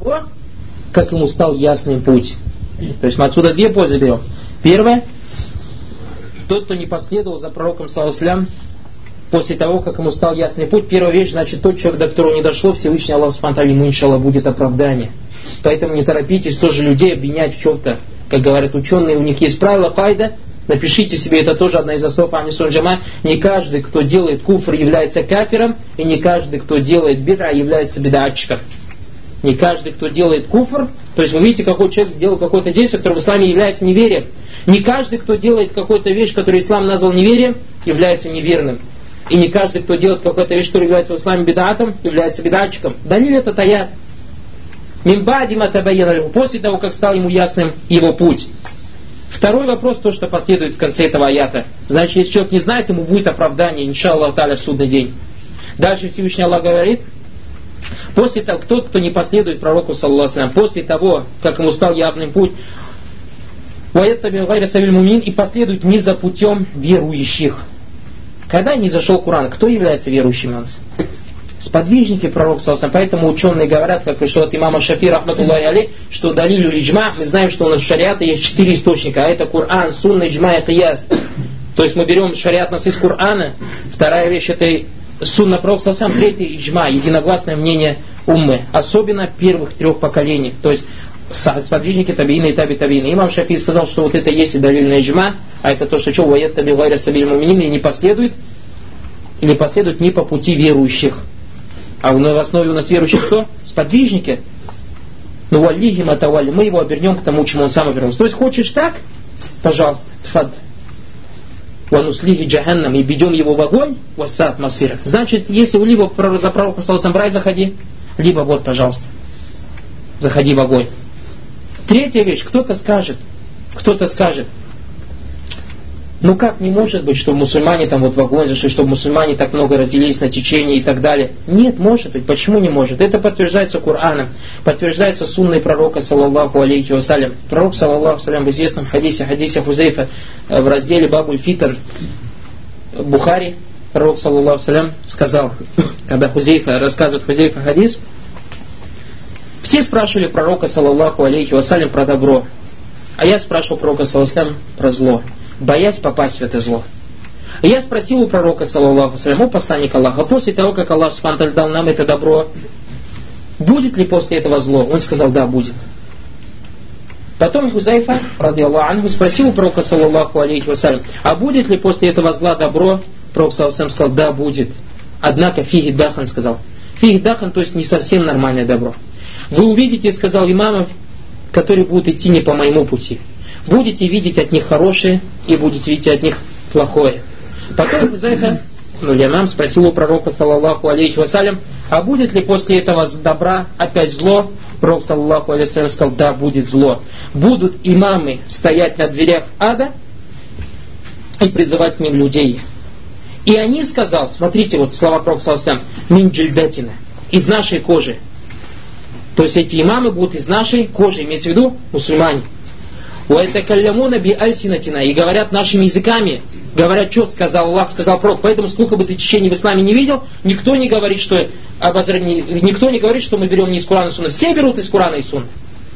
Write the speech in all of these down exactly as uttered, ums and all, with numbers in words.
того, как ему стал ясный путь. То есть мы отсюда две пользы берем. Первое, тот, кто не последовал за пророком саллаллаху алейхи ва саллям после того, как ему стал ясный путь, первая вещь, значит, тот человек, до которого не дошло, Всевышний Аллах субхану ва тааля ему, иншаллах, будет оправдание. Поэтому не торопитесь тоже людей обвинять в чем-то. Как говорят ученые, у них есть правило кайда. Напишите себе, это тоже одна из основ Ахлю сунна джама. Не каждый, кто делает куфр, является кафиром, и не каждый, кто делает бид'a, является бид'атчиком. Не каждый, кто делает куфр, то есть вы видите, какой человек сделал какое-то действие, которое в исламе является неверием. Не каждый, кто делает какую-то вещь, которую ислам назвал неверием, является неверным. И не каждый, кто делает какую-то вещь, которая является в исламе бид'атом, является бид'атчиком. Далиль это таят. Мимбади ма табайяна лаху, после того, как стал ему ясным его путь. Второй вопрос, то, что последует в конце этого аята. Значит, если человек не знает, ему будет оправдание, иншаллах тааля, в судный день. Дальше Всевышний Аллах говорит, после того, тот, кто не последует пророку, саллаллаху алейхи ва саллям, после того, как ему стал явным путь, и последует не за путем верующих. Когда не зашел Коран, кто является верующим у нас? Сподвижники пророка, саллаллаху алейхи ва саллям. Поэтому ученые говорят, как пришло от имама Шафи, рахматуллахи алейх, что далилю иджма, мы знаем, что у нас в шариате есть четыре источника, а это Коран, сунна, иджма и кияс. То есть мы берем шариат нас из Корана, вторая вещь это сунна пророка, саллаллаху алейхи ва саллям, третья иджма, единогласное мнение уммы, особенно первых трех поколений. То есть сподвижники табиина и таби табиина. Имам Шафи сказал, что вот это есть и далиль на иджма, а это то, что что ваят таби гайра сабиль муминин, и не последует, или последует не по пути верующих. А в основе у нас верующих кто? Сподвижники. Ну валлихи матавали, мы его обернем к тому, чему он сам обернулся. То есть хочешь так? Пожалуйста, тфад. Вануслихи джаханнам, и ведем его в огонь, вассат масира. Значит, если либо за пророком саллаллаху в рай заходи, либо вот, пожалуйста, заходи в огонь. Третья вещь, кто-то скажет, кто-то скажет, ну как не может быть, чтобы мусульмане там вот в огонь зашли, чтобы мусульмане так много разделились на течения и так далее. Нет, может быть. Почему не может? Это подтверждается Кораном, подтверждается сунной пророка, саллаллаху алейхи ва саллям. Пророк, саллаллаху алейхи ва саллям, в известном хадисе, хадисе Хузейфа, в разделе Бабуль Фитан Бухари, пророк, саллаллаху алейхи ва саллям, сказал, когда Хузейфа рассказывает Хузейфа хадис, все спрашивали пророка, саллаллаху алейхи ва саллям, про добро, а я спрашивал пророка, саллаллаху алейхи ва саллям, про зло, боясь попасть в это зло. И я спросил у пророка, саллаллаху алейхи ва саллям, о посланник Аллаха, после того, как Аллах субхану ва тааля дал нам это добро, будет ли после этого зло? Он сказал, да, будет. Потом Хузайфа, радийаллаху анху, спросил у пророка, саллаллаху алейхи ва саллям, а будет ли после этого зла добро? Пророк, саллаллаху алейхи ва саллям, сказал, да, будет. Однако фиги дахан сказал. Фиги дахан, то есть не совсем нормальное добро. Вы увидите, сказал имамов, которые будут идти не по моему пути. Будете видеть от них хорошее и будете видеть от них плохое. Потом Хузайфа, ну имам, спросил у пророка, саллаллаху алейхи ва саллям, а будет ли после этого добра опять зло? Пророк, саллаллаху алейхи ва саллям, сказал, да, будет зло. Будут имамы стоять на дверях ада и призывать к ним людей. И они, сказал, смотрите, вот слова пророка, саллаллаху алейхи ва саллям, мин джильдатина, из нашей кожи. То есть эти имамы будут из нашей кожи, имеется в виду мусульмане. وَيَتَكَلَّمُونَ بِأَلْسِنَتِنَا, и говорят нашими языками, говорят, что сказал Аллах, сказал пророк. Поэтому сколько бы ты течений в исламе не видел, никто не говорит, что обозрение, никто не говорит, что мы берем не из Корана и Сунны. Все берут из Корана и Сунны.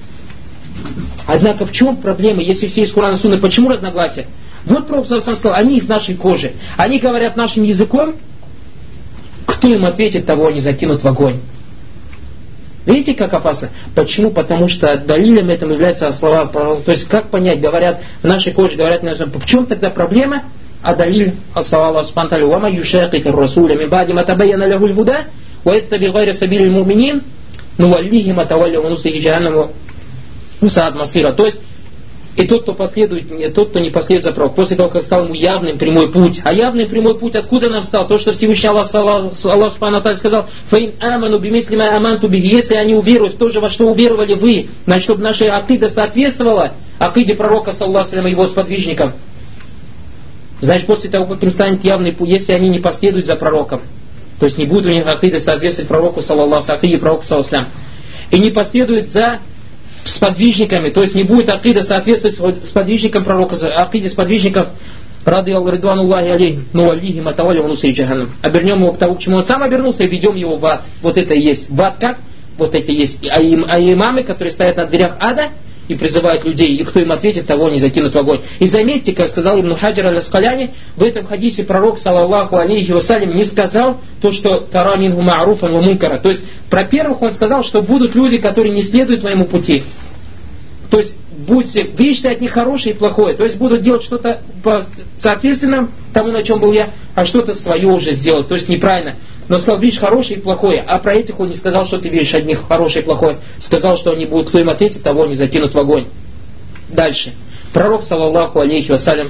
Однако в чем проблема, если все из Корана и Сунны, почему разногласия? Вот пророк сам сказал, они из нашей кожи, они говорят нашим языком, кто им ответит, того они закинут в огонь. Видите, как опасно? Почему? Потому что далилем этому являются слова. То есть, как понять, говорят, в нашей коже говорят, в чем тогда проблема? А далиль, слова Аллаха субхану ва тааля, «Вама юшакика расуля мин ба'ди ма табайяна лахуль худа, ва яттаби гайра сабилил муминин, нуваллихи ма тавалля ва нуслихи джаханнама васаат масира». То есть, и тот, кто последует, тот, кто не последует за пророком, после того, как стал ему явным прямой путь. А явный прямой путь откуда нам стал? То, что Всевышний Аллах, Аллах субхану ва тааля сказал, «Фаин аману бимисли ма аманту биги», если они уверуют в то же, во что уверовали вы, значит, чтобы наша акида соответствовала акиде пророка, саллаллаху алейхи ва саллям, его сподвижникам. Значит, после того, как им станет явный путь, если они не последуют за пророком, то есть не будет у них акида соответствовать пророку, саллаллаху алейхи, пророку, саллаллаху алейхи, и не последуют за сподвижниками, то есть не будет акида соответствовать сподвижникам пророка, акиде сподвижников, радийаллаху ридвануллахи алейхи, ну аллихи матавалли ва нусри джаханнам. Обернем его к тому, к чему он сам обернулся, и ведем его в ад. Вот это и есть. В ад как? вот эти есть, а, им, а имамы, которые стоят на дверях ада и призывают людей, и кто им ответит, того не закинут в огонь. И заметьте, как сказал Ибн Хаджар аль-Аскаляни, в этом хадисе пророк, саллаллаху алейхи вассалям, не сказал то, что тара минху ма'руфан ва мункара. То есть, про первых он сказал, что будут люди, которые не следуют моему пути. То есть, будьте, видите от них хорошее и плохое. То есть, будут делать что-то соответственно тому, на чем был я, а что-то свое уже сделать. То есть, неправильно. Но сказал, видишь, хорошее и плохое. А про этих он не сказал, что ты видишь от них хорошее и плохое. Сказал, что они будут, кто им ответит, того не закинут в огонь. Дальше. Пророк, саллаллаху алейхи вассалям,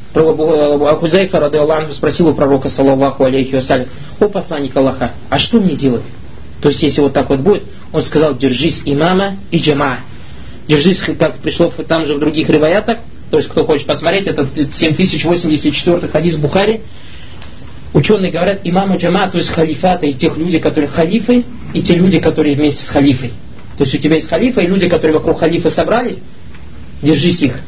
Хузайфа радиаллаху анху спросил у пророка, саллаллаху алейхи вассалям: о посланник Аллаха, а что мне делать? То есть, если вот так вот будет, он сказал: держись имама и джамаа. Держись, как пришло там же в других риваятах. То есть, кто хочет посмотреть, это семь тысяч восемьдесят четвёртый хадис Бухари. Ученые говорят, имама джама, то есть халифата, и тех людей, которые халифы, и те люди, которые вместе с халифой. То есть у тебя есть халифа, и люди, которые вокруг халифа собрались, держись их.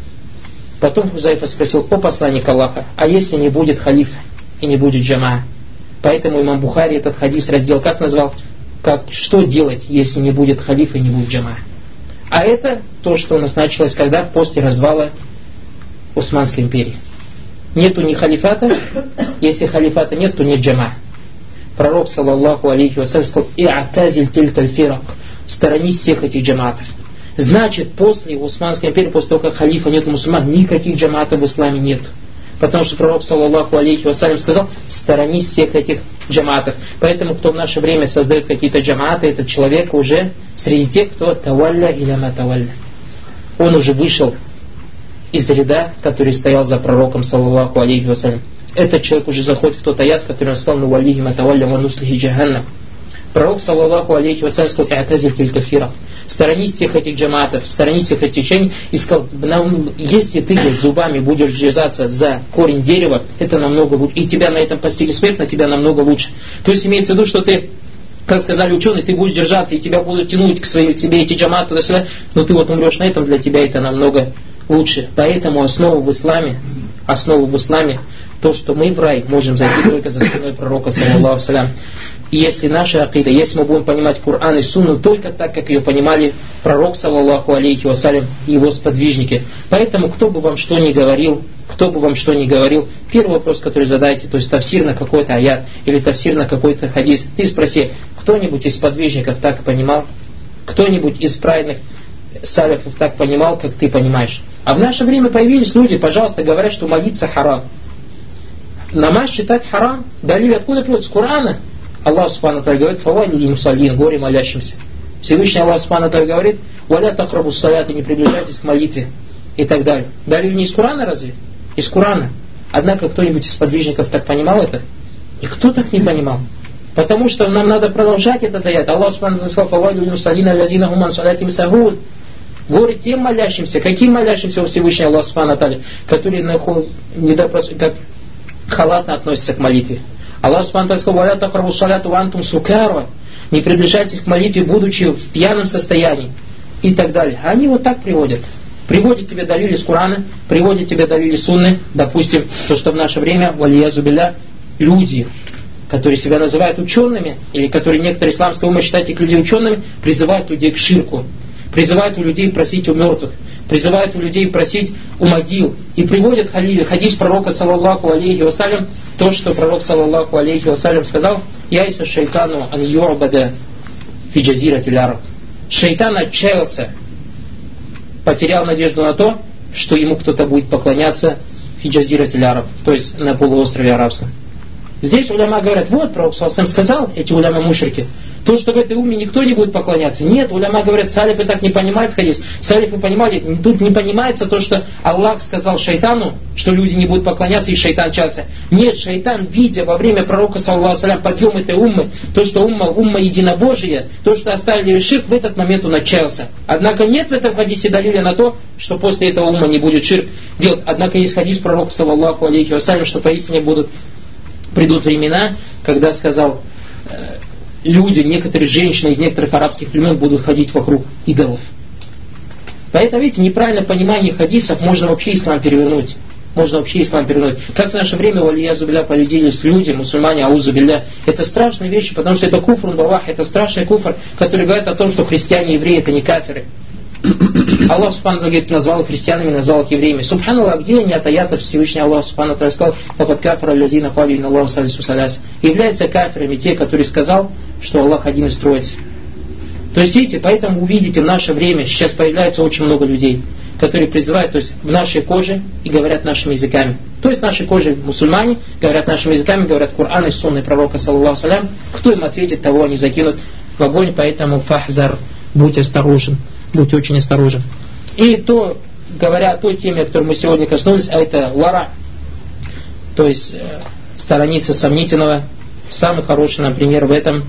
Потом Хузайфа спросил: о посланник Аллаха, а если не будет халифа и не будет джама? Поэтому имам Бухари этот хадис раздел как назвал? Как что делать, если не будет халифа и не будет джама? А это то, что у нас началось когда? После развала Османской империи. Нету ни халифата, если халифата нет, то нет джама. Пророк, саллаллаху алейхи вассалям, сказал: и'атазиль тилькаль фирак, сторонись всех этих джамаатов. Значит, после Османской империи, после того, как халифа нет мусульман, никаких джамаатов в исламе нет. Потому что пророк, саллаллаху алейхи вассалям, сказал: сторонись всех этих джамаатов. Поэтому, кто в наше время создает какие-то джамааты, этот человек уже среди тех, кто тавалля или ма тавалля. Он уже вышел из ряда, который стоял за пророком, саллаллаху алейхи вассалям. Этот человек уже заходит в тот аят, который он сказал: ну валихи ма тавалля ва нуслихи джаханнам. Пророк, саллаллаху алейхи вассалям, сказал: и'тазиль тилька фирак, сторонись всех этих джамаатов, сторонись всех этих течений, и сказал: если ты зубами будешь держаться за корень дерева, это намного лучше, и тебя на этом постигнет смерть, на тебя намного лучше. То есть имеется в виду, что ты, как сказали ученые, ты будешь держаться, и тебя будут тянуть к своей, тебе эти джамааты туда-сюда, но ты вот умрешь на этом, для тебя это намного лучше. Поэтому основа в исламе, основа в исламе, то, что мы в рай можем зайти только за спиной пророка, саллаллаху салям. И если наша акида, если мы будем понимать Коран и Сунну только так, как ее понимали пророк, саллаллаху алейхи вассалям, и его сподвижники. Поэтому, кто бы вам что ни говорил, кто бы вам что ни говорил, первый вопрос, который задайте, то есть тафсир на какой-то аят, или тафсир на какой-то хадис, ты спроси: кто-нибудь из сподвижников так понимал? Кто-нибудь из праведных салифов так понимал, как ты понимаешь? А в наше время появились люди, пожалуйста, говорят, что молиться харам. Намаз читать харам. Далиль откуда приводится? С Корана. Аллах субхану тааля говорит: фавайлю мусаллин, горе молящимся. Всевышний Аллах субхану тааля говорит: валя тахрабу салят, не приближайтесь к молитве, и так далее. Далиль не из Корана разве? Из Корана. Однако кто-нибудь из подвижников так понимал это? И кто так не понимал? Потому что нам надо продолжать этот аят. Аллах субхану тааля сказал: фавайлю мусаллин аллазина хуман салятим сахун. Горе тем молящимся. Каким молящимся у Всевышнего Аллаха субхану тааля? Которые как халатно относятся к молитве. Аллах субхану тааля сказал: валя тахрабу саляту ва антум сукара, не приближайтесь к молитве, будучи в пьяном состоянии, и так далее. Они вот так приводят. Приводят тебе далили из Корана, приводят тебе далили сунны, допустим, то, что в наше время, валиязу билля, люди, которые себя называют учеными, или которые некоторые исламские умы считают их людей учеными, призывают людей к ширку, призывают у людей просить у мертвых, призывают у людей просить у могил, и приводят хадис пророка, саллаллаху алейхи вассалям, то, что пророк, саллаллаху алейхи вассалям, сказал: яйса шайтану ан ю'бада фи джазиратил араб. Шайтан отчаялся, потерял надежду на то, что ему кто-то будет поклоняться фи джазиратил араб, то есть на полуострове арабском. Здесь уляма говорят: вот пророк саллаллаху сказал, эти уляма мушрики, то, что в этой уме никто не будет поклоняться. Нет, уляма говорят, салифы так не понимают хадис. Салифы понимали, тут не понимается то, что Аллах сказал шайтану, что люди не будут поклоняться, и шайтан чался. Нет, шайтан, видя во время пророка, саллаллаху салям, подъем этой уммы, то, что умма, умма единобожия, то, что оставили ширк, в этот момент он отчаялся. Однако нет в этом хадисе далиля на то, что после этого умма не будет ширк делать. Однако есть хадис пророка, саллаллаху алейхи вассалям, что поистине будут, придут времена, когда сказал: люди, некоторые женщины из некоторых арабских племен будут ходить вокруг идолов. Поэтому, видите, неправильное понимание хадисов можно вообще ислам перевернуть. можно вообще ислам перевернуть. Как в наше время валия зубля полюдились люди, мусульмане, аузу билля. Это страшные вещи, потому что это куфрун бавах, это страшный куфр, который говорит о том, что христиане и евреи это не кафиры. Аллах Субхану говорит, назвал их христианами, назвал их евреями. Субханаллах, где они от аятов Всевышний Аллах Субхану сказал, «Факад кафара лазина кали инна Аллаху салису саляс». Являются кафирами те, которые сказал, что Аллах один из троицы. То есть, видите, поэтому увидите в наше время, сейчас появляется очень много людей, которые призывают, то есть в нашей коже и говорят нашими языками. То есть в нашей коже мусульмане говорят нашими языками, говорят Коран и сунны пророка, саллаллаху салям. Кто им ответит, того они закинут в огонь, поэтому фахзар, будь осторожен, будь очень осторожен. И то, говоря о той теме, о которой мы сегодня коснулись, а это лара, то есть э, сторониться сомнительного. Самый хороший, например, в этом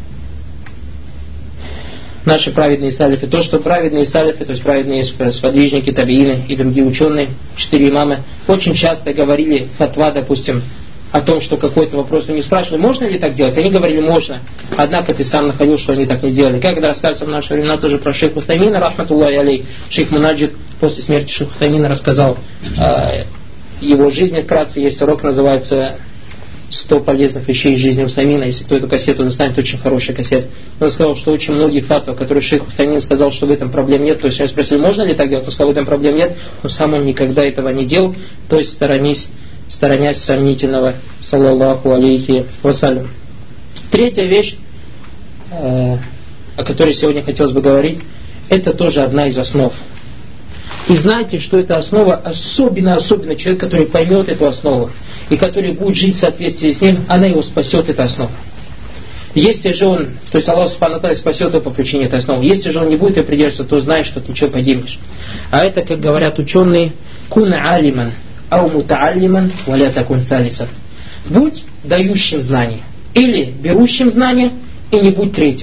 наши праведные салифы. То, что праведные салифы, то есть праведные сподвижники, табиины и другие ученые, четыре имама, очень часто говорили фатва, допустим, о том, что какой-то вопрос у них спрашивали, можно ли так делать? Они говорили, можно. Однако ты сам находил, что они так не делали. Как рассказывается в наше времена тоже про шейх Утаймина, рахматуллахи алей, шейх Мунаджид после смерти шейха Утаймина рассказал э, его жизни вкратце. Есть урок, называется сто полезных вещей из жизни Утаймина. Если кто эту кассету достанет, очень хорошая кассета. Он сказал, что очень многие фатвы, которые шейх Утаймин сказал, что в этом проблем нет, то есть они спросили, можно ли так делать, он сказал, в этом проблем нет, но сам он никогда этого не делал, то есть сторонись сторонясь сомнительного, саллаллаху алейхи вассалям. Третья вещь, э, о которой сегодня хотелось бы говорить, это тоже одна из основ. И знаете, что эта основа, особенно-особенно человек, который поймет эту основу, и который будет жить в соответствии с ним, она его спасет, эта основа. Если же он, то есть Аллах Субхану ва Тааля спасет его по причине этой основы, если же он не будет ее придерживаться, то знай, что ты что погибнешь. А это, как говорят ученые, куна алиман, ау мутааллиман, валя такун салисан. Будь дающим знания, или берущим знания, и не будь третьим.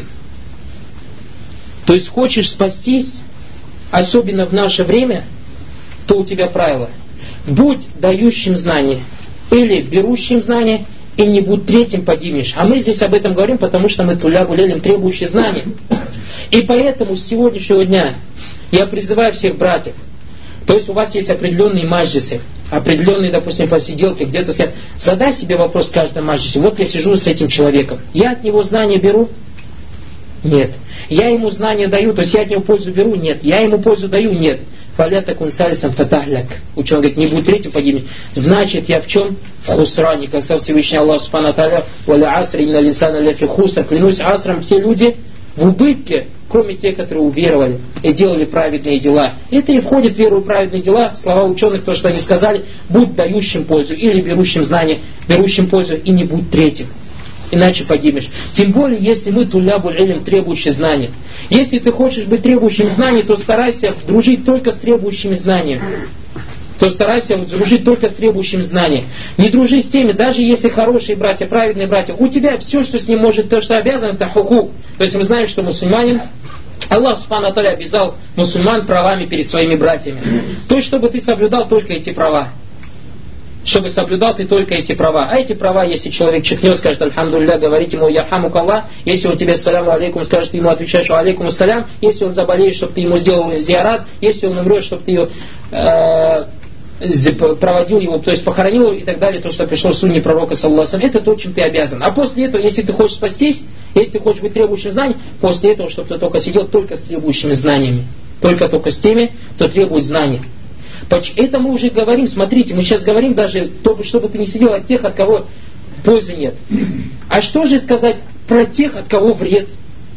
То есть хочешь спастись, особенно в наше время, то у тебя правило. Будь дающим знания, или берущим знания, и не будь третьим, погибнешь. А мы здесь об этом говорим, потому что мы тулябу лелем, требующие знания. И поэтому с сегодняшнего дня я призываю всех братьев, то есть у вас есть определенные маджлисы, определенные, допустим, посиделки, где-то сказать, задай себе вопрос в каждом маджлисе. Вот я сижу с этим человеком, я от него знания беру? Нет. Я ему знания даю, то есть я от него пользу беру? Нет. Я ему пользу даю? Нет. Фаля такун салисан фатахляк. Ученый говорит, не будь третьим, погибнет. Значит, я в чем? В хусране. Как сказал Всевышний Аллах Субхану ва Тааля, валя асри инна линсана ляфи хуср. Клянусь асром, все люди в убытке, кроме тех, которые уверовали и делали праведные дела. Это и входит в веру и праведные дела. Слова ученых, то, что они сказали, будь дающим пользу или берущим знания, берущим пользу и не будь третьим. Иначе погибнешь. Тем более, если мы тулябуль илм, требующие знания. Если ты хочешь быть требующим знаний, то старайся дружить только с требующими знаниями. То старайся дружить только с требующим знанием. Не дружи с теми, даже если хорошие братья, праведные братья. У тебя все, что с ним может, то, что обязан, это хукук. То есть мы знаем, что мусульманин, Аллах Субхану ва Тааля обязал мусульман правами перед своими братьями. То есть, чтобы ты соблюдал только эти права. Чтобы соблюдал ты только эти права. А эти права, если человек чихнет, скажет альхамдулилля, говорит ему ярхамук Аллах. Если он тебе саляму алейкум скажет, ты ему отвечаешь алейкум ассалям. Если он заболеет, чтобы ты ему сделал зиарат. Если он умрет, чтобы ты его, э, проводил его, то есть похоронил его и так далее, то, что пришло в сунне пророка, саллаллаху алейхи ва саллям, это то, чем ты обязан. А после этого, если ты хочешь спастись, если ты хочешь быть требующим знаний, после этого, чтобы ты только сидел только с требующими знаниями. Только только с теми, кто требует знаний. Это мы уже говорим, смотрите, мы сейчас говорим даже, чтобы ты не сидел от тех, от кого пользы нет. А что же сказать про тех, от кого вред?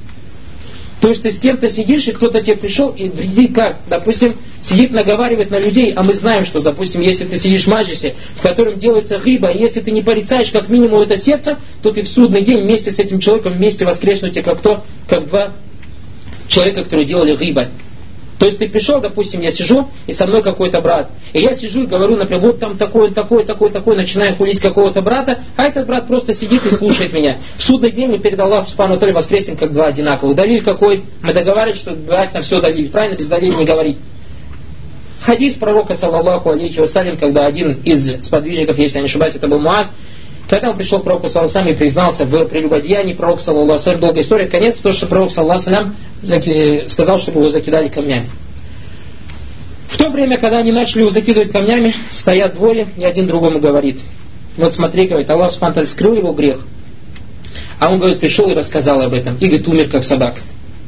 То есть ты с кем-то сидишь, и кто-то тебе пришел, и вредит как? Допустим, сидит, наговаривает на людей, а мы знаем, что, допустим, если ты сидишь в маджлисе, в котором делается гиба, и если ты не порицаешь как минимум это сердце, то ты в судный день вместе с этим человеком вместе воскреснете как кто? Как два человека, которые делали гиба. То есть ты пришел, допустим, я сижу, и со мной какой-то брат. И я сижу и говорю, например, вот там такой, такой, такой, такой, начинаю хулить какого-то брата, а этот брат просто сидит и слушает меня. В судный день мы перед Аллахом Субхану ва Тааля воскреснем как два одинаковых. Далиль какой? Мы договаривались, что брать на все далиль. Правильно, без далиля не говорить. Хадис пророка, саллаллаху алейхи ва саллям, когда один из сподвижников, если я не ошибаюсь, это был Муад, когда он пришел к пророку, саллаллаху алейхи ва саллям, и признался в прелюбодеянии, пророк, саллаллаху алейхи ва саллям, долгая история, конец, то, что пророк, саллаллаху алейхи ва саллям, сказал, чтобы его закидали камнями. В то время, когда они начали его закидывать камнями, стоят двое, и один другому говорит: вот смотри, говорит, Аллах субхану ва тааля скрыл его грех. А он, говорит, пришел и рассказал об этом. И, говорит, умер как собака.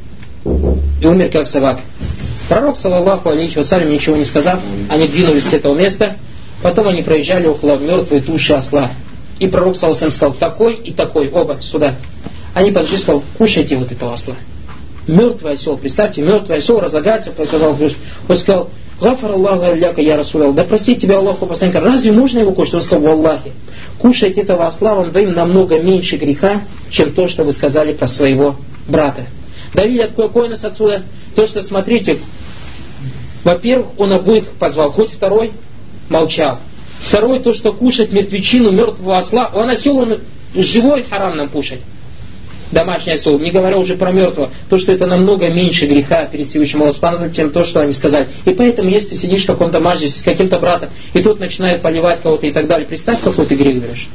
И умер как собака. Пророк, саллаллаху алейхи вассалям, ничего не сказав, они двинулись с этого места. Потом они проезжали около мертвой туши осла. И пророк, саллаллаху алейхи вассалям, сказал: такой и такой, оба сюда. Они подошли и сказали: кушайте вот этого осла. Мертвый осел, представьте, мертвый осел разлагается, показал Христос. Он сказал: гафар Аллаху алляка я Расулаллах, да простит тебя Аллаху посланника. Разве можно его кушать? Он сказал: валлахи, кушать этого осла вам двоим намного меньше греха, чем то, что вы сказали про своего брата. Далиль, какой у нас отсюда? То, что, смотрите, во-первых, он обоих позвал, хоть второй молчал. Второй, то, что кушать мертвечину мертвого осла, он осел, он живой, харам нам кушать. Домашний осел, не говоря уже про мертвого, то, что это намного меньше греха перед Всевышним Аллахом, чем то, что они сказали. И поэтому, если ты сидишь в каком-то маджлисе с каким-то братом, и тут начинает поливать кого-то и так далее, представь, какой ты грех берешь.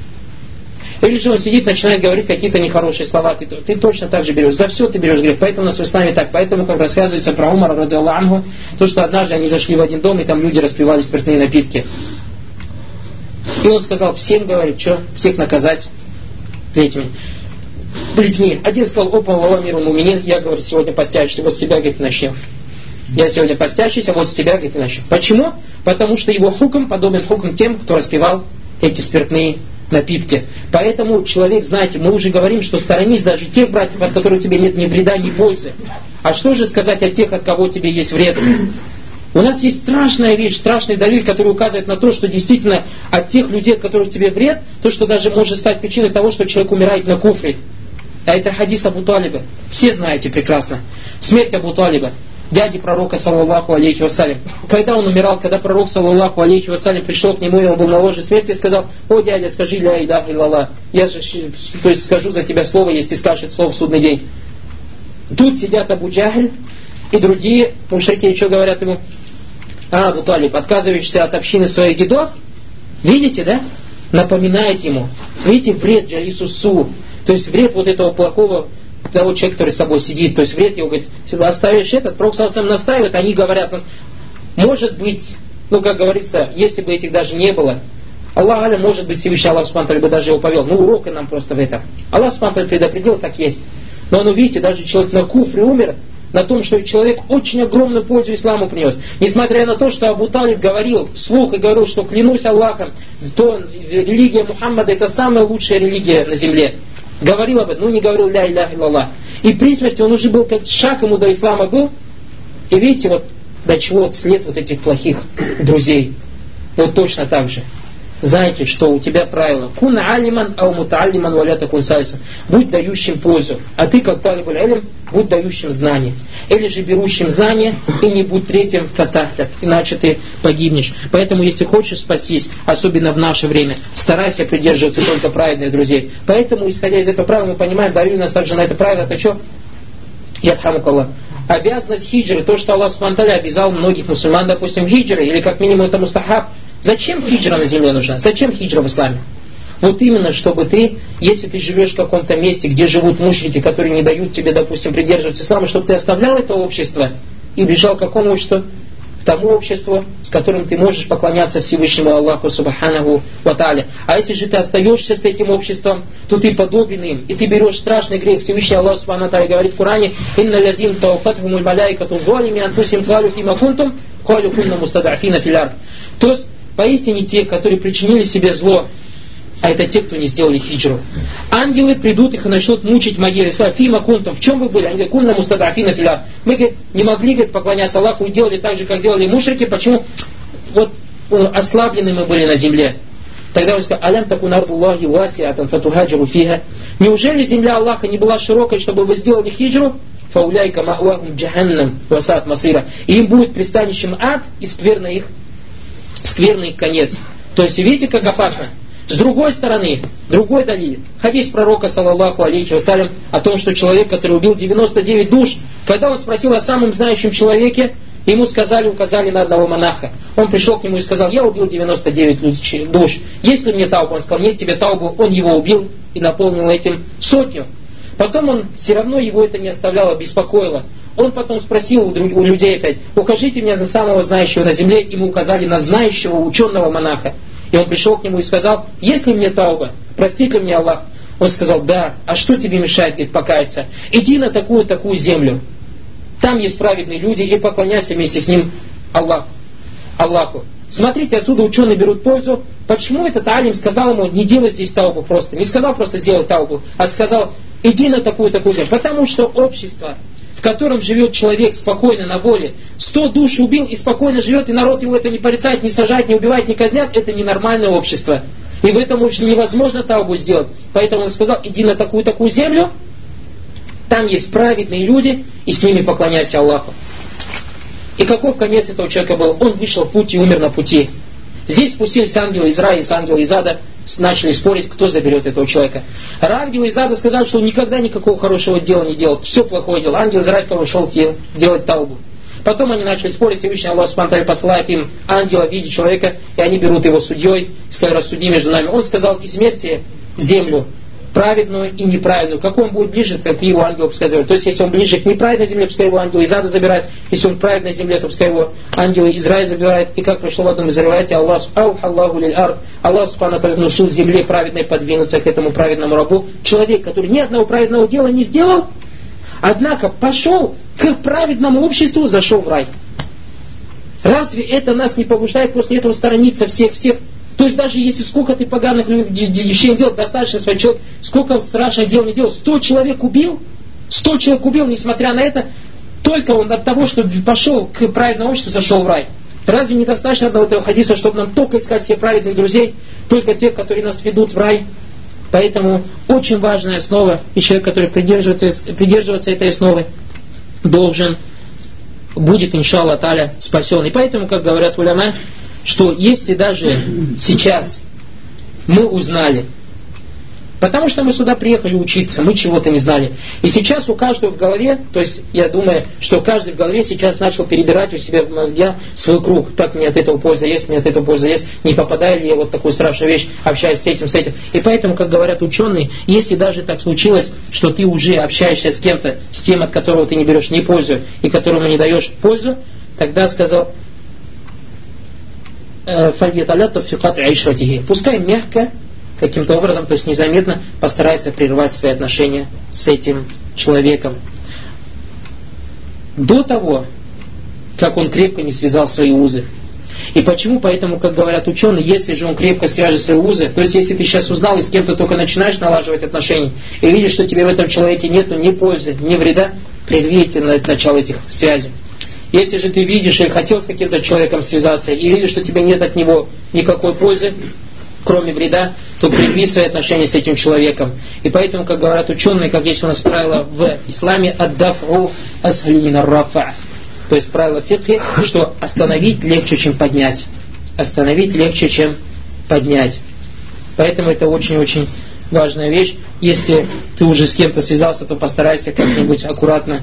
Или же он сидит, начинает говорить какие-то нехорошие слова, ты, ты точно так же берешь. За все ты берешь грех. Поэтому у нас в исламе так. Поэтому, как рассказывается про Умара, радиаллаху анху, то, что однажды они зашли в один дом, и там люди распивали спиртные напитки. И он сказал всем, говорит, что всех наказать плетьми. Плетьми. Один сказал: опа, валла миру муминин, я, говорит, сегодня постящийся, вот с тебя, говорит, начнем. Я сегодня постящийся, вот с тебя, говорит, начнем. Почему? Потому что его хукм подобен хукм тем, кто распивал эти спиртные напитки. Поэтому человек, знаете, мы уже говорим, что сторонись даже тех братьев, от которых тебе нет ни вреда, ни пользы. А что же сказать о тех, от кого тебе есть вред? У нас есть страшная вещь, страшный далиль, который указывает на то, что действительно от тех людей, от которых тебе вред, то, что даже может стать причиной того, что человек умирает на куфре. А это хадис Абу Талиба. Все знаете прекрасно. Смерть Абу Талиба, дяди пророка, саллаллаху алейхи вассалям. Когда он умирал, когда пророк, саллаллаху алейхи вассалям, пришел к нему, и он был на ложе смерти, и сказал: о, дядя, скажи ля иляха илляллах. Я же, то есть, скажу за тебя слово, если ты скажешь это слово в судный день. Тут сидят Абу Джахль и другие мушрики, что говорят ему: а, Абу Талиб, отказываешься от общины своих дедов? Видите, да? Напоминает ему. Видите, вред джалисусу. То есть вред вот этого плохого того человека, который с собой сидит. То есть вред его, говорит, оставишь этот, пророк сам настаивает, они говорят, может быть, ну как говорится, если бы этих даже не было, Аллах аля, может быть, Всевышний Аллах субхану ва тааля бы даже его повел. Ну урок и нам просто в этом. Аллах субхану ва тааля предопределил, так есть. Но ну видите, даже человек на куфре умер, на том, что человек очень огромную пользу исламу принес. Несмотря на то, что Абу Талиб говорил вслух и говорил, что клянусь Аллахом, то религия Мухаммада это самая лучшая религия на земле. Говорил об этом, ну не говорил ля иляха илляллах. И при смерти он уже был, как шаг ему до ислама был. И видите, вот до чего след вот этих плохих друзей. Вот точно так же. Знаете, что у тебя правило: кун алиман ау мутаалиман валя такун сайсан. Будь дающим пользу, а ты, как талибуль илм, будь дающим знания. Или же берущим знания и не будь третьим катахтак, иначе ты погибнешь. Поэтому, если хочешь спастись, особенно в наше время, старайся придерживаться только праведных друзей. Поэтому, исходя из этого правила, мы понимаем, дарили нас также на это правило, это что? Ядхамукаллах. Обязанность хиджры, то, что Аллах субхану ва тааля обязал многих мусульман, допустим, хиджры, или как минимум это мустахаб. Зачем хиджра на земле нужна? Зачем хиджра в исламе? Вот именно, чтобы ты, если ты живешь в каком-то месте, где живут мушрики, которые не дают тебе, допустим, придерживаться ислама, чтобы ты оставлял это общество и бежал к какому обществу? К тому обществу, с которым ты можешь поклоняться Всевышнему Аллаху субханаху ва тааля. А если же ты остаешься с этим обществом, то ты подобен им, и ты берешь страшный грех. Всевышний Аллах субханаху ва тааля говорит в Коране: «Инна лязим тауфатхумуль маляикату золими анфусим калю фима кунтум калю кунна мустадафина филярд». То есть, поистине те, которые причинили себе зло, а это те, кто не сделали хиджру. Ангелы придут их и начнут мучить в могиле. Скажут: фима кунтум, в чем вы были? Они говорят: кунна мустадафина филярд. Мы, говорит, не могли, говорит, поклоняться Аллаху и делали так же, как делали мушрики. Почему? Вот ослаблены мы были на земле. Тогда он сказал: алям такун ардуллахи васиатан фатухаджиру фиха. Неужели земля Аллаха не была широкой, чтобы вы сделали хиджру? Фауляйка ма'уахум джаханнам васат масира. И им будет пристанищем ад, и скверный их скверный конец. То есть видите, как опасно? С другой стороны, другой далиль. Хадис пророка, саллаллаху алейхи вассалям, о том, что человек, который убил девяносто девять душ, когда он спросил о самом знающем человеке, ему сказали, указали на одного монаха. Он пришел к нему и сказал: я убил девяносто девять душ. Есть ли мне таубу? Он сказал: нет тебе таубу. Он его убил и наполнил этим сотню. Потом он, все равно его это не оставляло, беспокоило. Он потом спросил у, друг, у людей опять: укажите мне на самого знающего на земле. Ему указали на знающего ученого монаха. И он пришел к нему и сказал: есть ли мне тауба? Простит ли мне Аллах? Он сказал: да. А что тебе мешает, говорит, покаяться? Иди на такую-такую землю. Там есть праведные люди, и поклоняйся вместе с ним Аллах, Аллаху. Смотрите, отсюда ученые берут пользу. Почему этот алим сказал ему: не делай здесь таубу просто? Не сказал просто сделай таубу, а сказал: иди на такую-такую землю. Потому что общество, в котором живет человек спокойно на воле, сто душ убил и спокойно живет, и народ его это не порицает, не сажает, не убивает, не казнят, это ненормальное общество. И в этом обществе невозможно таубу сделать. Поэтому он сказал: иди на такую-такую землю, там есть праведные люди, и с ними поклоняйся Аллаху. И каков конец этого человека был? Он вышел в путь и умер на пути. Здесь спустились ангелы из рая и ангелы из ада, начали спорить, кто заберет этого человека. Ангелы из ада сказали, что он никогда никакого хорошего дела не делал, все плохое делал. Ангел из рая сказал, шел делать таубу. Потом они начали спорить, Всевышний Аллах Субхану ва Тааля посылает им ангела в виде человека, и они берут его судьей, и сказали: рассуди между нами. Он сказал: измерьте землю, праведную и неправедную. Как он будет ближе, так его ангел пускай забирает. То есть, если он ближе к неправедной земле, пускай его ангел из ада забирает. Если он к праведной земле, то пускай его ангелы из рая забирает. И как пришло в одном из риваяте, Аллах Аллаху лиль ард, Аллах Субхану ва Тааля внушил земле праведной подвинуться к этому праведному рабу. Человек, который ни одного праведного дела не сделал, однако пошел к праведному обществу, зашел в рай. Разве это нас не побуждает после этого сторониться всех-всех? То есть даже если сколько ты поганых вещей не делал, достаточно свой человек, сколько страшных дел не делал, сто человек убил, сто человек убил, несмотря на это, только он от того, что пошел к праведному обществу, зашел в рай. Разве недостаточно одного этого хадиса, чтобы нам только искать себе праведных друзей, только тех, которые нас ведут в рай? Поэтому очень важная основа, и человек, который придерживается, придерживается этой основы, должен, будет, иншаллах та'аля, спасен. И поэтому, как говорят уляма, что если даже сейчас мы узнали, потому что мы сюда приехали учиться, мы чего-то не знали, и сейчас у каждого в голове, то есть я думаю, что каждый в голове сейчас начал перебирать у себя в мозге свой круг: так, мне от этого польза есть, мне от этого польза есть, не попадаю ли я вот такую страшную вещь, общаясь с этим, с этим. И поэтому, как говорят ученые, если даже так случилось, что ты уже общаешься с кем-то, с тем, от которого ты не берешь ни пользу, и которому не даешь пользу, тогда сказал: пускай мягко, каким-то образом, то есть незаметно, постарается прервать свои отношения с этим человеком до того, как он крепко не связал свои узы. И почему? Поэтому, как говорят ученые, если же он крепко свяжет свои узы, то есть если ты сейчас узнал и с кем-то только начинаешь налаживать отношения, и видишь, что тебе в этом человеке нету ни пользы, ни вреда, прервите начало этих связей. Если же ты видишь и хотел с каким-то человеком связаться, и видишь, что тебе нет от него никакой пользы, кроме вреда, то прерви свои отношения с этим человеком. И поэтому, как говорят ученые, как есть у нас правило в исламе, аддафру асхалина рафа. То есть правило фикхи, что остановить легче, чем поднять. Остановить легче, чем поднять. Поэтому это очень-очень важная вещь. Если ты уже с кем-то связался, то постарайся как-нибудь аккуратно.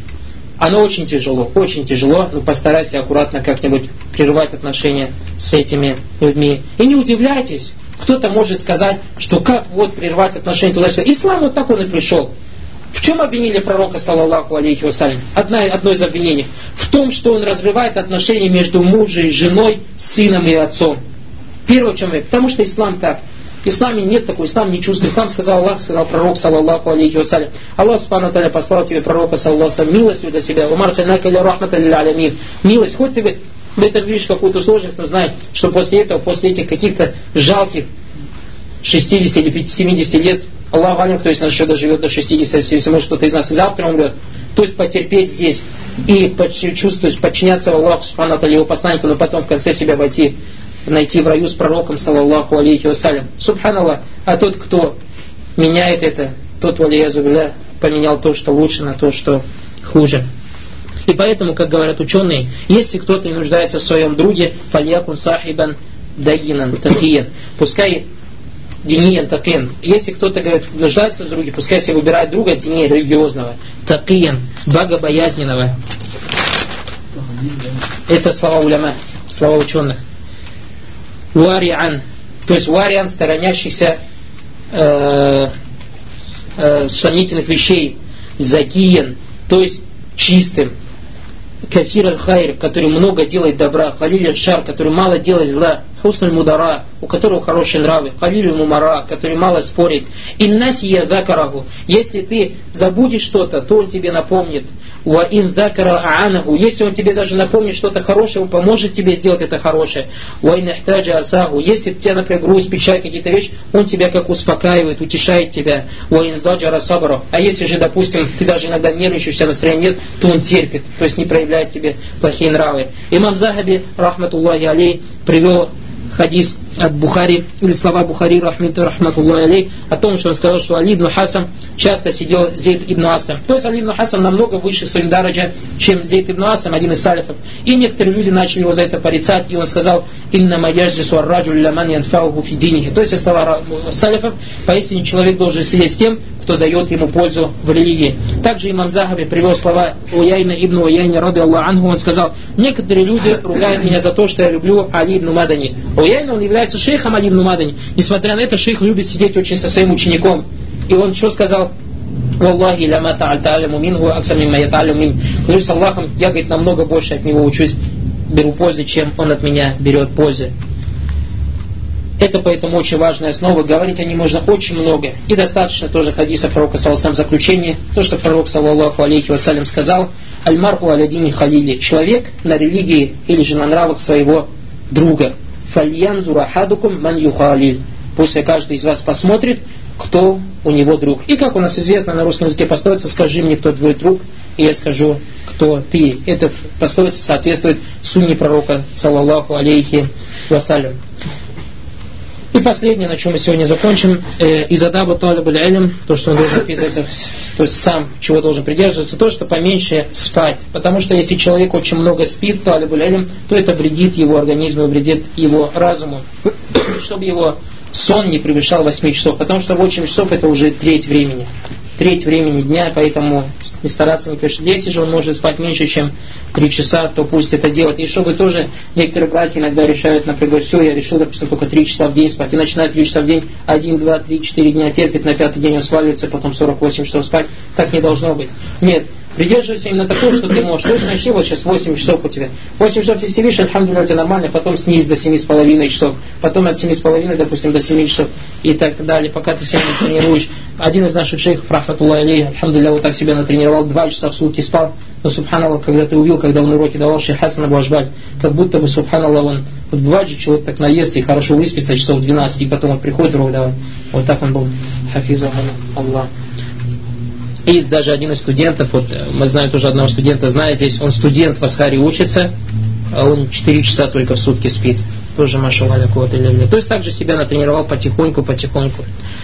Оно очень тяжело, очень тяжело, но постарайся аккуратно как-нибудь прервать отношения с этими людьми. И не удивляйтесь, кто-то может сказать, что как вот прервать отношения туда-сюда. Ислам вот так он и пришел. В чем обвинили пророка, саллаллаху алейхи вассалям? Одно, одно из обвинений. В том, что он разрывает отношения между мужем и женой, сыном и отцом. Первое, в чем это? Потому что ислам так. В исламе нет такой, ислам не чувствует. Ислам сказал Аллах, сказал пророк, саллаллаху алейхи вассалям. Аллах субхану та'аля послал тебе пророка, саллаллаху алейхи вассалям, милостью для себя. Умар сальнака иля рахмата лиль алямин. Милость, хоть ты в этом видишь какую-то сложность, но знай, что после этого, после этих каких-то жалких шестидесяти или семидесяти лет, Аллах алям, кто из нас еще доживет до шестидесяти, если может кто-то из нас и завтра умрет, то есть потерпеть здесь и чувствовать, подчиняться Аллаху субхану та'аля, его посланнику, но потом в конце себя войти, найти в раю с пророком, саллаллаху алейхи вассалям. Субханаллах. А тот, кто меняет это, тот, валиязу билля, поменял то, что лучше, на то, что хуже. И поэтому, как говорят ученые, если кто-то нуждается в своем друге, фальякун сахибан дагинан такиян, пускай диниян такиян. Если кто-то, говорит, нуждается в друге, пускай себе выбирает друга диниян религиозного, такиян, богобоязненного. Это слова уляма, слова ученых. Вариан, то есть вариан, сторонящихся э, э, сомнительных вещей, закиян, то есть чистым. Кафир аль-хайр, который много делает добра. Халиль аль-шар, который мало делает зла. Хуснуль мудара, у которого хорошие нравы. Халиль мумара, который мало спорит. Иннаси я закараху. Если ты забудешь что-то, то он тебе напомнит. Ва ин закара аанаху. Если он тебе даже напомнит что-то хорошее, он поможет тебе сделать это хорошее. Ва ин ихтаджа асаху. Если у тебя, например, грусть, печаль, какие-то вещи, он тебя как успокаивает, утешает тебя. Ва ин заджара сабра. А если же, допустим, ты даже иногда нервничаешь, у тебя настроения нет, то он терпит, то есть не проявляет тебе плохие нравы. Имам Захаби, рахматуллахи алей, привел хадис от Бухари, или слова Бухари, рахматуллахи алей, о том, что он сказал, что Али ибн Хасан часто сидел Зейд ибн Аслам. То есть Али ибн Хасан намного выше своим дараджа, чем Зейд ибн Аслам, один из салифов. И некоторые люди начали его за это порицать, и он сказал: «Иннама яджлису ар-раджуль ляман янфауху фи динихи». То есть слова салифов: поистине человек должен сидеть с тем, кто дает ему пользу в религии. Также имам Захаби привел слова Уяйна ибн Уяйна, ради Аллаху анху, он сказал: некоторые люди ругают меня за то, что я люблю Али ибн Мадани. Уяйна, он является шейхом Али ибн Мадани. Несмотря на это, шейх любит сидеть очень со своим учеником. И он что сказал? «Валлахи ляма та'альталяму минху аксар мимма яталяму мин». Клянусь Аллахом, я, говорит, намного больше от него учусь, беру пользы, чем он от меня берет пользы. Это поэтому очень важная основа. Говорить о ней можно очень много. И достаточно тоже хадиса пророка саллаллаху в заключение. То, что пророк саллаллаху алейхи вассалям сказал: «Аль-мар'у аля дини халили». Человек на религии или же на нравах своего друга. «Фальянзур ахадукум ман юхалиль». Пусть каждый из вас посмотрит, кто у него друг. И как у нас известно на русском языке пословица: «Скажи мне, кто твой друг, и я скажу, кто ты». Эта пословица соответствует сунне пророка саллаллаху алейхи вассалям. И последнее, на чем мы сегодня закончим, э, из адаба талибуль илм, то, что он должен описываться, то есть сам, чего должен придерживаться, то, что поменьше спать. Потому что если человек очень много спит, талибуль илм, то это вредит его организму, вредит его разуму. Чтобы его сон не превышал восемь часов, потому что восемь часов это уже треть времени. Треть времени дня, поэтому не стараться не превышать. Если же он может спать меньше, чем три часа, то пусть это делает. И чтобы тоже некоторые братья иногда решают, например, все, я решил, допустим, только три часа в день спать. И начинает три часа в день, один, два, три, четыре дня терпит, на пятый день он сваливается, потом сорок восемь часов спать. Так не должно быть. Нет. Придерживайся именно такого, что ты можешь. То есть начни вот сейчас восемь часов у тебя. восемь часов ты сидишь, альхамдулилля, у тебя нормально, потом снизь до семь с половиной часов. Потом от семь с половиной, допустим, до семи часов. И так далее, пока ты себя не тренируешь. Один из наших шейхов, рахматуллахи алейхи, альхамдулилля, вот так себя натренировал, два часа в сутки спал. Но, субханаллах, когда ты увидел, когда он уроки давал, шейх Хасан Абу Ашбаль, как будто бы, субханаллах, он, вот бывает же человек так наестся и хорошо выспится часов двенадцать, и потом он приходит урок давать. Вот так он был. Хафиза Аллах. И даже один из студентов, вот мы знаем тоже одного студента, зная здесь, он студент в Асхаре учится, а он четыре часа только в сутки спит. Тоже машаллах. То есть также себя натренировал потихоньку, потихоньку.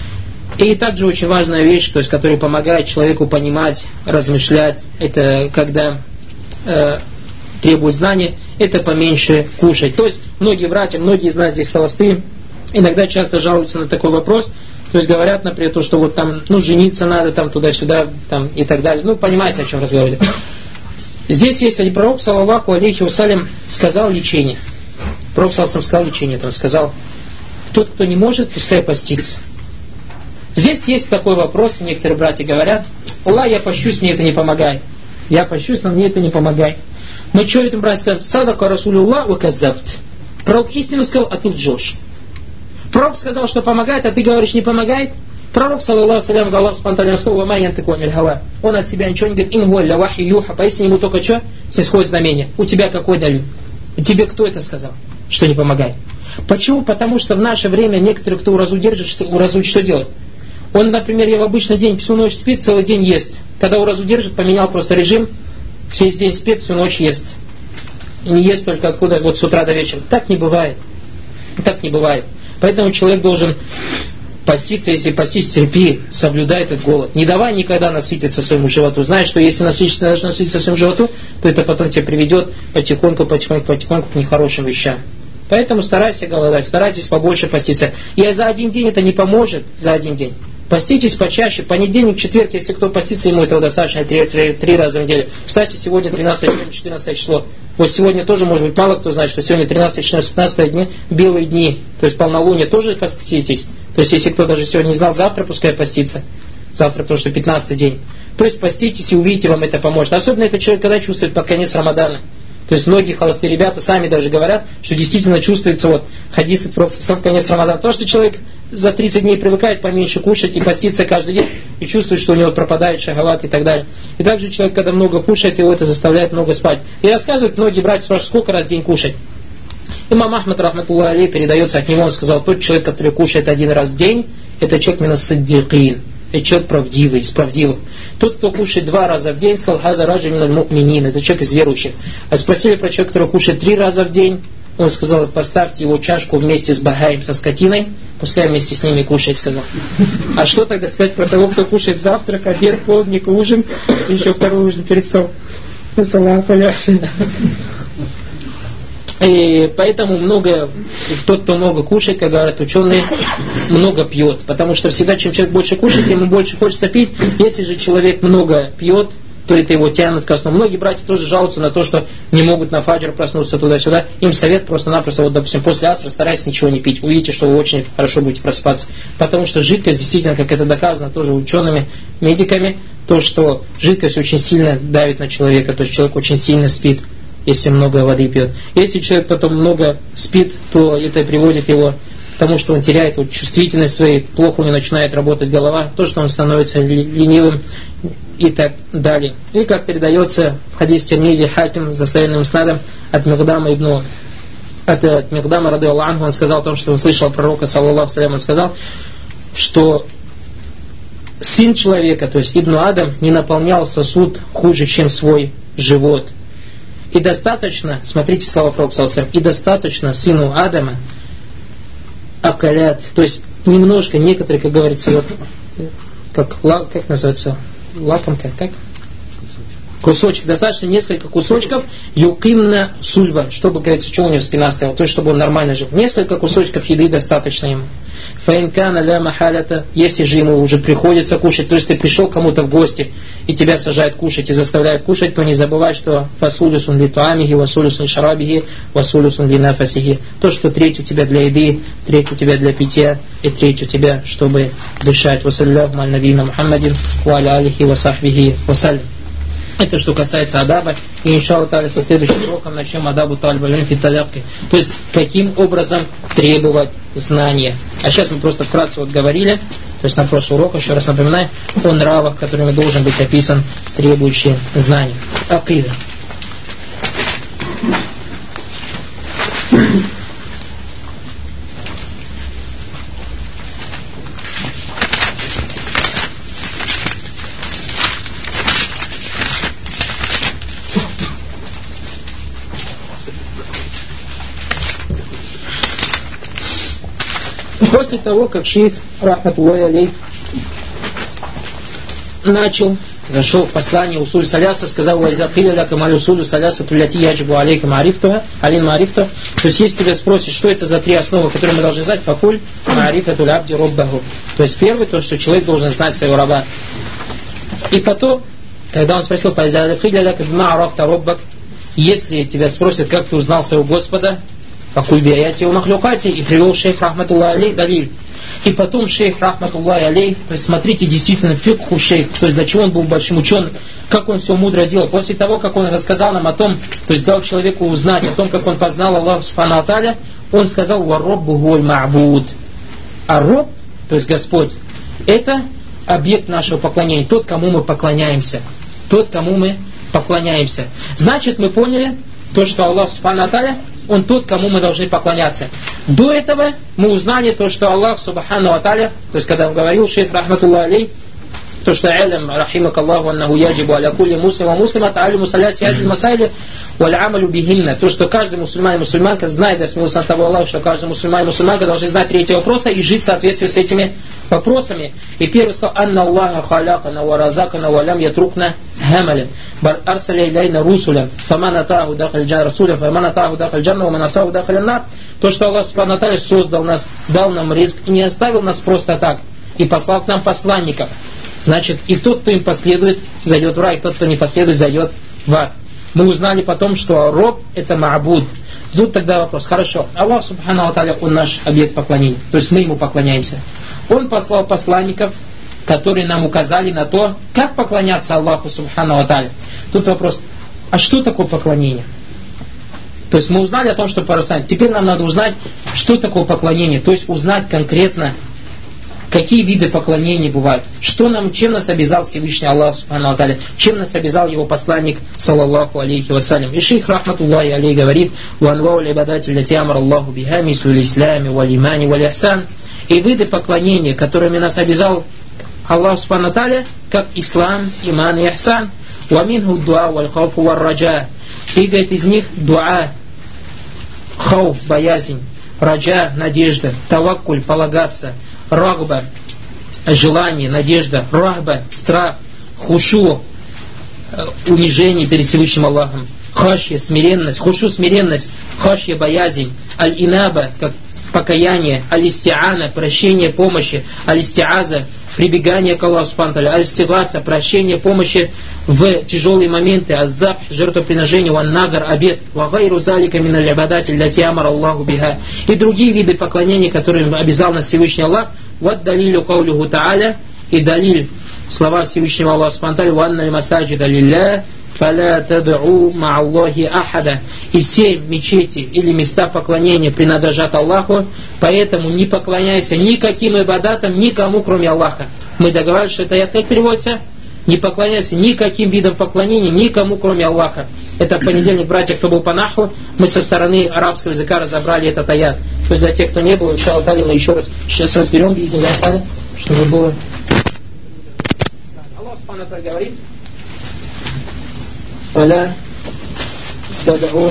И также очень важная вещь, то есть, которая помогает человеку понимать, размышлять, это когда э, требует знания, это поменьше кушать. То есть многие братья, многие из нас здесь холостые, иногда часто жалуются на такой вопрос. То есть говорят, например, то, что вот там, ну, жениться надо, там, туда-сюда, там, и так далее. Ну, понимаете, о чем разговариваю. Здесь есть один пророк, саллаллаху алейхи вассалям, сказал лечение. Пророк саллаллаху сказал лечение, там, сказал: тот, кто не может, пускай постится. Здесь есть такой вопрос, некоторые братья говорят: Аллах, я пощусь, мне это не помогает. Я пощусь, но мне это не помогает. Мы что этим братьям скажем? Садака расулюллах ва каззабт. Пророк истину сказал, а ты лжешь. Пророк сказал, что помогает, а ты говоришь, не помогает. Пророк, саллаллаху алейхи Аллах спонтанно сказал: ва ма янтику аниль хава. Он от себя ничего не говорит. Ин гуа илля вахи юха. Поясни ему только что? Исходит знамение. У тебя какой далиль? Тебе кто это сказал, что не помогает? Почему? Потому что в наше время некоторые, кто уразу держит, что, уразу что делать? Он, например, в обычный день всю ночь спит, целый день ест. Когда уразу держит, поменял просто режим, весь день спит, всю ночь ест. И не ест только откуда, вот с утра до вечера. Так не бывает. Так не бывает. Поэтому человек должен поститься, если постись, терпи, соблюдай этот голод. Не давай никогда насытиться своему животу. Знаешь, что если насытиться, насытиться своему животу, то это потом тебя приведет потихоньку, потихоньку, потихоньку к нехорошим вещам. Поэтому старайся голодать, старайтесь побольше поститься. И за один день это не поможет, за один день. Поститесь почаще, понедельник, четверг, если кто постится, ему этого достаточно три, три, три раза в неделю. Кстати, сегодня тринадцатое, четырнадцатое число. Вот сегодня тоже, может быть, мало кто знает, что сегодня тринадцатое, четырнадцатое, пятнадцатое дни, белые дни, то есть полнолуние, тоже поститесь. То есть, если кто даже сегодня не знал, завтра пускай постится. Завтра, потому что пятнадцатый день. То есть поститесь и увидите, вам это поможет. Особенно это человек, когда чувствует под конец Рамадана. То есть многие холостые ребята сами даже говорят, что действительно чувствуется вот хадис от Пророка в конец Рамадана. То, что человек за тридцать дней привыкает поменьше кушать и поститься каждый день, и чувствует, что у него пропадает шахават и так далее. И также человек, когда много кушает, его это заставляет много спать. И рассказывают, многие братья спрашивают, сколько раз в день кушать. Имам Ахмад, рахматуллах алейх, передается от него, он сказал, тот человек, который кушает один раз в день, это человек минас саддикин. Это человек правдивый, из правдивых. Тот, кто кушает два раза в день, сказал, хаза раджа миналь му'минин, это человек из верующих. А спросили про человека, который кушает три раза в день, он сказал, поставьте его чашку вместе с багаем, со скотиной, пускай вместе с ними кушает, сказал. А что тогда сказать про того, кто кушает завтрак, обед, полдник, ужин, и еще второй ужин перед столом? И поэтому много, тот, кто много кушает, как говорят ученые, много пьет. Потому что всегда, чем человек больше кушает, ему больше хочется пить. Если же человек много пьет, то это его тянут ко сну. Многие братья тоже жалуются на то, что не могут на фаджр проснуться туда-сюда. Им совет просто-напросто, вот, допустим, после асра старайтесь ничего не пить. Увидите, что вы очень хорошо будете просыпаться. Потому что жидкость, действительно, как это доказано тоже учеными, медиками, то, что жидкость очень сильно давит на человека, то есть человек очень сильно спит, если много воды пьет. Если человек потом много спит, то это приводит его к тому, что он теряет вот чувствительность своей, плохо у него начинает работать голова, то, что он становится ленивым и так далее. И как передается в хадисе Тирмизи Хаким с достоверным снадом от Мигдама ибн от, от Мигдама рады Аллаху, он сказал о том, что он слышал пророка, саллаллаху салям, он сказал, что сын человека, то есть Ибн Адам, не наполнял сосуд хуже, чем свой живот. И достаточно, смотрите слова пророка, саллаллаху алейхи ва саллям, и достаточно сыну Адама акалят, то есть немножко, некоторые, как говорится, вот, как, как называется, лакомка, как? Кусочек, достаточно несколько кусочков юкимна сульба, чтобы, говорится, что у него спина стояла, то есть, чтобы он нормально жил. Несколько кусочков еды достаточно ему. Фаинкана ля махалята, если же ему уже приходится кушать, то есть ты пришел кому-то в гости, и тебя сажают кушать и заставляют кушать, то не забывай, что фасулюсун ли туамихи, васулюсун шарабихи, васулюсун ли нафасихи. То, что треть у тебя для еды, треть у тебя для питья, и треть у тебя, чтобы дышать. Вассаляму аль набийна Мухаммадин, ва аля алихи ва сахбихи вассалям. Это что касается адаба, и иншаллах та'аля со следующим уроком начнем адабу тальба фи талякки. То есть, каким образом требовать знания. А сейчас мы просто вкратце вот говорили, то есть на прошлый урок, еще раз напоминаю, о нравах, которыми должен быть описан требующий знания. Акида. После того, как шейх рахматуллахи алейх начал, зашел в послание усуль саляса, сказал: «Вайза киля лака маль усулю саляса туляти яджибу алейка маарифтуха, алин маарифтуха». То есть, если тебя спросят, что это за три основы, которые мы должны знать, факуль маарифатуль абди роббаху. То есть, первый, то, что человек должен знать своего раба. И потом, когда он спросил: «Вайза киля лака маарафта роббак», если тебя спросят, как ты узнал своего Господа, факуль биаяти ва махлюкати, и привел шейх рахматуллахи алейх далиль. И потом шейх рахматуллахи алейх, то есть смотрите, действительно фикху шейх, то есть для чего он был большим ученым, как он все мудро делал. После того, как он рассказал нам о том, то есть дал человеку узнать о том, как он познал Аллаха субхану ва тааля, он сказал: «Ва роббу гуаль ма'буд». А роб, то есть Господь, это объект нашего поклонения, тот, кому мы поклоняемся. Тот, кому мы поклоняемся. Значит, мы поняли то, что Аллах субхану ва тааля, Он тот, кому мы должны поклоняться. До этого мы узнали то, что Аллах субхану ва тааля, то есть когда он говорил, шейх рахматуллахи алейх, то, что «Алям, рахимак Аллаху, аннаху яджибу аля кулли муслима муслима та'алиму саляси хадиль масайли валь амалю бихинна». То, что каждый мусульман и мусульманка знает, да смелся от того Аллаха, что каждый мусульман и мусульманка должны знать три эти вопроса и жить в соответствии с этими вопросами. И первый сказал: «Анна Аллаха халякана ва разакана ва лям ятрукна хамалин. Бар арсаля илайна русуля. Фаман атаху дахаль джан расуля, фаман атаху дахаль джанна, ва ман асаху дахаль нар». То, что Аллах субхану ва тааля создал нас, дал нам ризк и не оставил нас просто так, и послал к нам посланников. Значит, и тот, кто им последует, зайдет в рай, и тот, кто не последует, зайдет в ад. Мы узнали потом, что роб – это ма'буд. Тут тогда вопрос: хорошо, Аллах субхану ва тааля, он наш объект поклонения, то есть мы ему поклоняемся. Он послал посланников, которые нам указали на то, как поклоняться Аллаху Субхану ва Тааля. Тут вопрос, а что такое поклонение? То есть мы узнали о том, что парусание. Теперь нам надо узнать, что такое поклонение. То есть узнать конкретно, какие виды поклонений бывают. Что нам, чем нас обязал Всевышний Аллах Субхану ва Тааля, чем нас обязал его посланник, саллаллаху алейхи вассалям. И шейх рахматуллахи алейхи говорит: «Уанвау либадати лати амар Аллаху биха мислю лислями валь имани валь ихсан». И виды поклонения, которыми нас обязал Аллах Субхану ва Тааля, как ислам, иман и ихсан. «Ваминху дуа валь хауфу валь раджа». И говорит, из них дуа, хауф, боязнь, раджа, надежда, таваккуль, полагаться, рагба, желание, надежда, рахба, страх, хушу, унижение перед Всевышним Аллахом, хашья, смиренность, хушу, смиренность, хашья, боязнь, аль-инаба, как покаяние, аль-истиана, прощение, помощи, аль-истиаза, прибегание к Аллаху Субхану ва Тааля, аль-истигатha, прощение, помощи в тяжелые моменты, аззабх, жертвоприношение, ван-надр, обед, ва гайру залика мин аль-ибадати лати амара Аллаху биха, и другие виды поклонений, которые обязал нас Всевышний Аллах. Вот далилю каулюху Тааля, и далиль слова Всевышнего Аллаха Субхану ва Тааля: «Ва анналь масаджида лиллах, фаля тад'у ма Аллахи ахада». И все мечети или места поклонения принадлежат Аллаху, поэтому не поклоняйся никаким ибадатам, никому кроме Аллаха. Мы договаривались, что это аят как переводится? Не поклоняйся никаким видам поклонения, никому кроме Аллаха. Это в понедельник, братья, кто был по наху, мы со стороны арабского языка разобрали этот аят. То есть для тех, кто не был, иншаллах та'аля, мы еще раз сейчас разберем, бизнес, чтобы было. Аллах Субхану ва Тааля говорит: «Фаля тад'у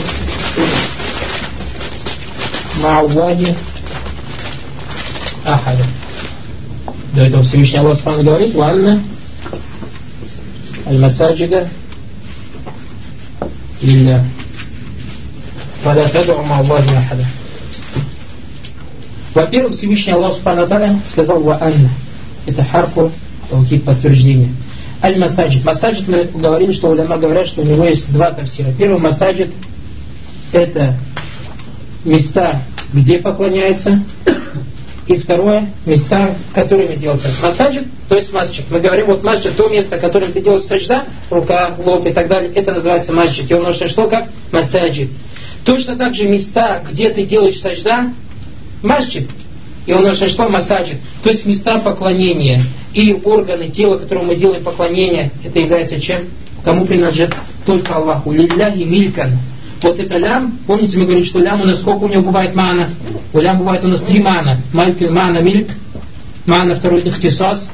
ма Аллахи ахада». До этого Всевышний Аллах Субхану ва Тааля говорит: «Ва анна аль-масаджида лиллах, фаля тад'у ма Аллахи ахада». Во-первых, Всевышний Аллах Субхану ва Тааля сказал: «Ва анна». Это харфу таукид, подтверждения. Аль-масаджид. Масаджид, мы говорили, что уляма говорят, что у него есть два тафсира. Первый масаджид — это места, где поклоняются. И второе — места, которыми делается масаджид, то есть масджид. Мы говорим, вот масджид, то место, которым ты делаешь саджда, рука, лоб и так далее, это называется масджид. И он нужно что, как масаджид. Точно так же места, где ты делаешь саджда, масджид. И он нужно что, масаджид. То есть места поклонения и органы тела, которым мы делаем поклонение, это является чем? Кому принадлежит? Только Аллаху. Лилляхи милькан. Вот это лям, помните, мы говорили, что лям у нас сколько у него бывает мана? У лям бывает у нас три мана. Мана мильк, мана второй ихтисас,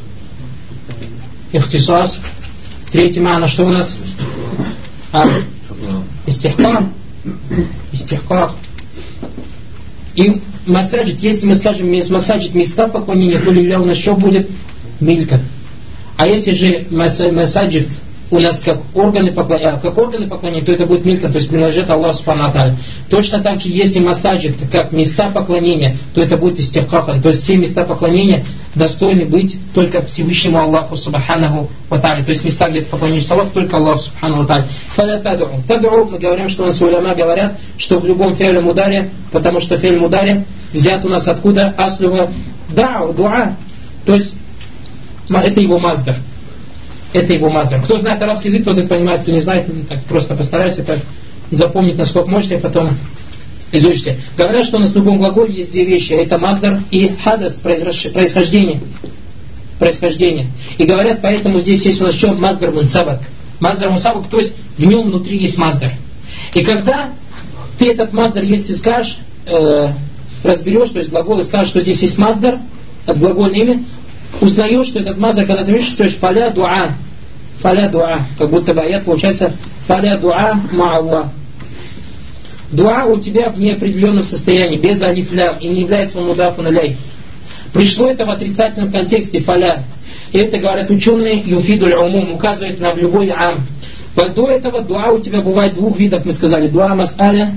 ихтисас, третий мана, что у нас? А, истихкар, истихкар. И масаджид, если мы скажем масаджид места поклонения, то лилля у нас что будет? Милька. А если же масаджид у нас как органы поклонения, как органы поклонения, то это будет милька, то есть принадлежит Аллаху Субхану ва Тааля. Точно так же, если масаджид как места поклонения, то это будет истихкахан, то есть все места поклонения достойны быть только Всевышнему Аллаху Субхану ва Тааля. То есть места, где ты поклоняешься Аллаху, только Аллаху Субхану ва Тааля. Фаля тад'у. Тад'у, мы говорим, что у нас уляма говорят, что в любом фи'ле мудари, потому что фи'ль мудари взят у нас откуда? Аслюга дa'у, дуа. То есть это его маздар. Это его маздар. Кто знает арабский язык, тот это понимает, кто не знает, так просто постарайся это запомнить, насколько можешь, и потом изучите. Говорят, что у нас в любом глаголе есть две вещи. Это маздар и хадас, происхождение. Происхождение. И говорят, поэтому здесь есть у нас что? Маздар мунсабак. Маздар мунсабак, то есть в нем внутри есть маздар. И когда ты этот маздар, если скажешь, э, разберешь, то есть глагол, и скажешь, что здесь есть маздар, от глагольное имя, узнаешь, что этот маздар, когда ты видишь, что есть фаля дуа, фаля дуа, как будто бы аят получается фаля дуа ма Аллах. Дуа у тебя в неопределенном состоянии, без алиф-лям, и не является он мудафун алейх. Пришло это в отрицательном контексте фаля. И это, говорят ученые, юфидуль умум, указывает на любой ам. До этого дуа у тебя бывает двух видов, мы сказали, дуа мас'аля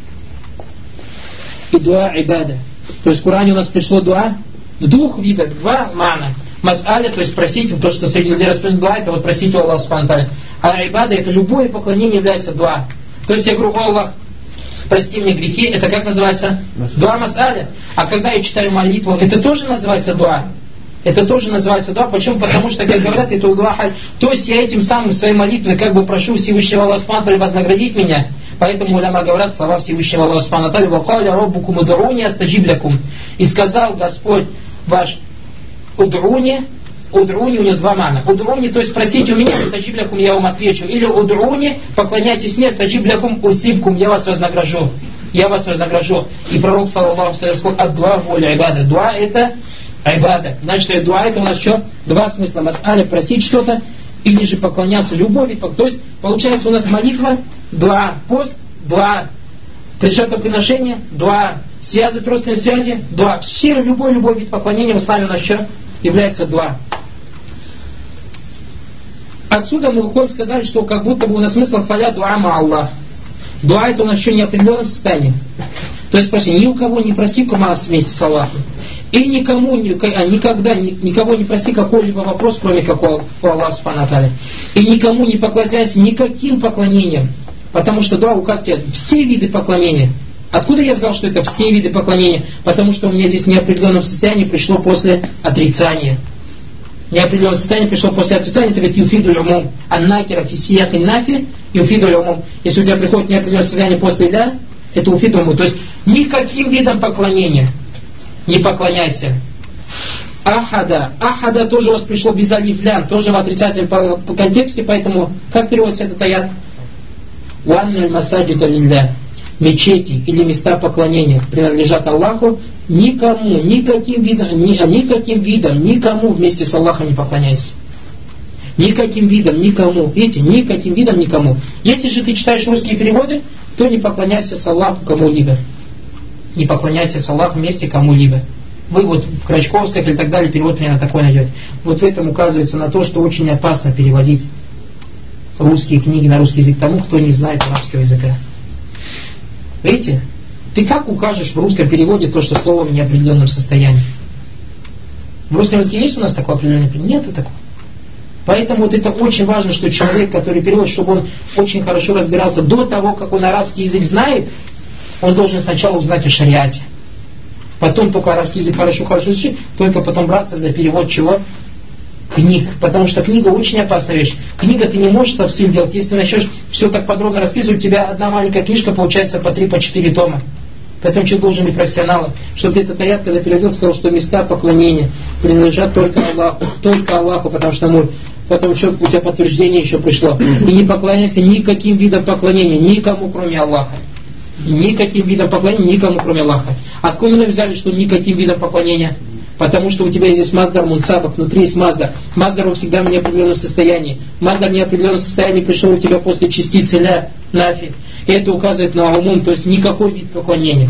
и дуа ибада. То есть в Коране у нас пришло дуа в двух видах, два мана. Мас'аля, то есть просить, то, что среди людей распределено дуа, это вот просить у Аллаха Субхану ва Тааля. А ибада, это любое поклонение является дуа. То есть я говорю, о Аллах, прости мне грехи, это как называется? Дуа мас'аля. А когда я читаю молитву, это тоже называется дуа. Это тоже называется дуа. Почему? Потому что, как говорят, это дуа халь. То есть я этим самым своей молитвой как бы прошу Всевышнего Аллаха Субхану ва Тааля вознаградить меня. Поэтому уляма говорят слова Всевышнего Аллаха Субхану ва Тааля: «Вакаля роббукум уд'уни астаджиб лякум». И сказал Господь ваш: уд'уни, уд'уни, у него два мана. Уд'уни, то есть спросите у меня, астаджиб лякум, я вам отвечу. Или уд'уни, поклоняйтесь мне, астаджиб лякум усибкум, я вас вознагражу. Я вас вознагражу. И пророк, саллаллаху алейхи ва саллям, сказал: ад-дуа воля ибада. Дуа это айбада. Значит, дуа это у нас что? Два смысла. Мас'аля, просить что-то, или же поклоняться любовью. То есть, получается у нас молитва, дуа, пост, дуа, жертвоприношение, дуа, связывать родственные связи, дуа. Все, любой, любой вид поклонения в исламе у нас что? Является дуа. Отсюда мы выходим, сказали, что как будто бы у нас смысл халя дуа ма Аллах. Дуа это у нас еще не определенном состоянии. То есть, проси, ни у кого не проси кумас вместе с Аллахом. И никому, никогда, никого не проси какой-либо вопрос, кроме как у Аллаха Субхану ва Тааля. И никому не поклоняйся никаким поклонением. Потому что дуа указывает все виды поклонения. Откуда я взял, что это все виды поклонения? Потому что у меня здесь в неопределенном состоянии пришло после отрицания. Неопределенное состояние пришло после отрицания, это говорит юфидуль умум. Аннакера фисият и нафи юфидуль умум. Если у тебя приходит неопределенное состояние после ля, это уфидуль умум. То есть никаким видом поклонения не поклоняйся. Ахада. Ахада тоже у вас пришло без алиф лям, тоже в отрицательном по, по контексте, поэтому как переводится этот аят? Уанналь масаджида лилля. Мечети или места поклонения принадлежат Аллаху, никому, никаким видом, ни, никаким видом, никому вместе с Аллахом не поклоняйся. Никаким видом, никому. Видите, никаким видом, никому. Если же ты читаешь русские переводы, то не поклоняйся с Аллаху кому-либо. Не поклоняйся с Аллахом вместе кому-либо. Вы вот в Крачковских или так далее перевод примерно такой найдете. Вот в этом указывается на то, что очень опасно переводить русские книги на русский язык тому, кто не знает арабского языка. Видите? Ты как укажешь в русском переводе то, что слово в неопределенном состоянии? В русском языке есть у нас такое определенное? Нету такого. Поэтому вот это очень важно, что человек, который переводит, чтобы он очень хорошо разбирался до того, как он арабский язык знает, он должен сначала узнать о шариате. Потом только арабский язык хорошо-хорошо изучить, только потом браться за перевод чего? Книг. Потому что книга очень опасная вещь. Книга ты не можешь тавсиль делать. Если ты начнешь все так подробно расписывать, у тебя одна маленькая книжка получается по три, по четыре тома. Поэтому человек должен быть профессионалом. Чтобы ты этот аят, когда переводил, сказал, что места поклонения принадлежат только Аллаху. Только Аллаху, потому что мы, потому что у тебя подтверждение еще пришло. И не поклоняйся никаким видом поклонения, никому кроме Аллаха. Никаким видом поклонения, никому кроме Аллаха. Откуда мы взяли, что никаким видом поклонения? Потому что у тебя здесь маздар мунсабак, внутри есть маздар. Маздар всегда в неопределенном состоянии. Маздар в неопределенном состоянии пришел у тебя после частицы ля, нафи. И это указывает на умум, то есть никакой вид поклонения.